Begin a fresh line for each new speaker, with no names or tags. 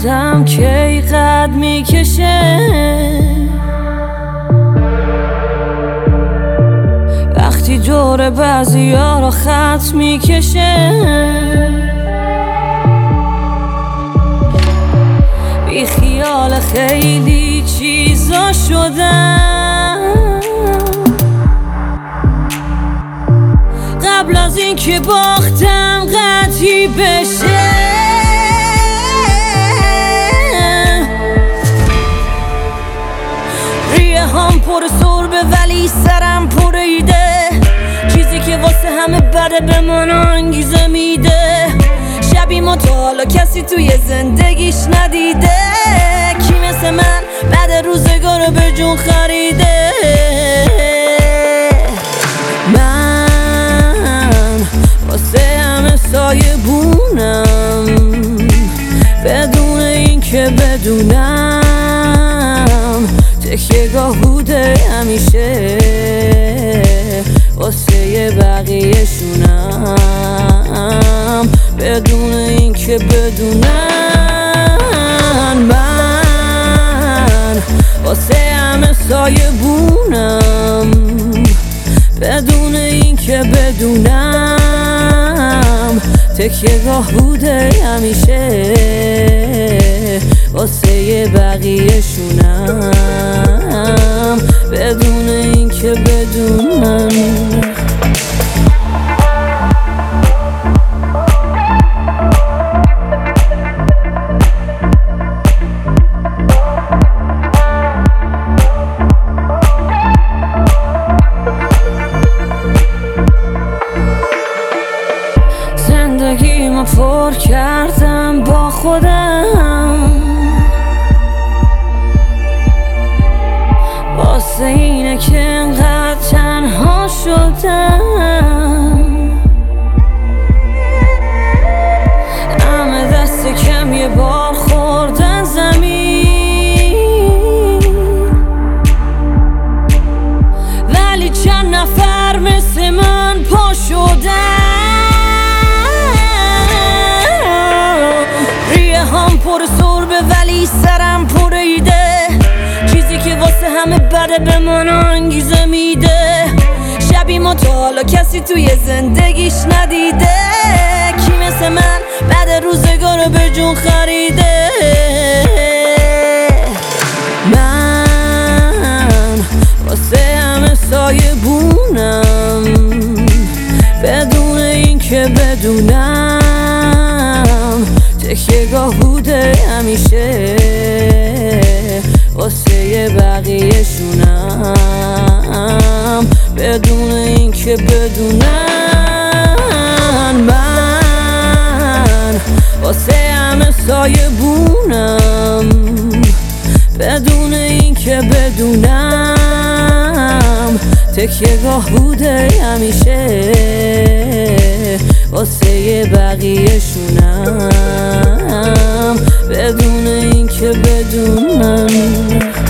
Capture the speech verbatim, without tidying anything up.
آدم کی قد میکشه وقتی دور بعضی ها را خط میکشه بی خیال خیلی چیزا شدم قبل از این که باختم قطعی بشه ریه هم پر سربه ولی سرم پر ایده چیزی که واسه همه بده به من انگیزه میده شبی ما تا حالا کسی توی زندگیش ندیده کی مثل من بعد روزگار به جون خریده من واسه همه سایه بونم بدون این که بدونم تکیه گاه بوده همیشه واسه بقیه شونم بدون این که بدونم من واسه همه سایه بونم بدون این که بدونم تکیه گاه بوده همیشه واسه بقیه شونم بدون این که بدونم زندگیمو پر کردم با خودم واسه اینه که انقدر تنها شدم همه دست کم یه بار خوردن زمین ولی چند نفر مثل من پا شدن پر سربه ولی سرم پر ایده چیزی که واسه همه بده به من انگیزه میده شبی ما تا حالا کسی توی زندگیش ندیده کی مثل من بعد روزگار به جون خریده من واسه همه سایه بونم بدون این که بدونم تکیه گاه بوده همیشه واسه بقیه شونم بدون این که بدونم من واسه همه سایه بونم بدون این که بدونم تکیه گاه بوده همیشه واسه بقیه شونم بدون این که بدونم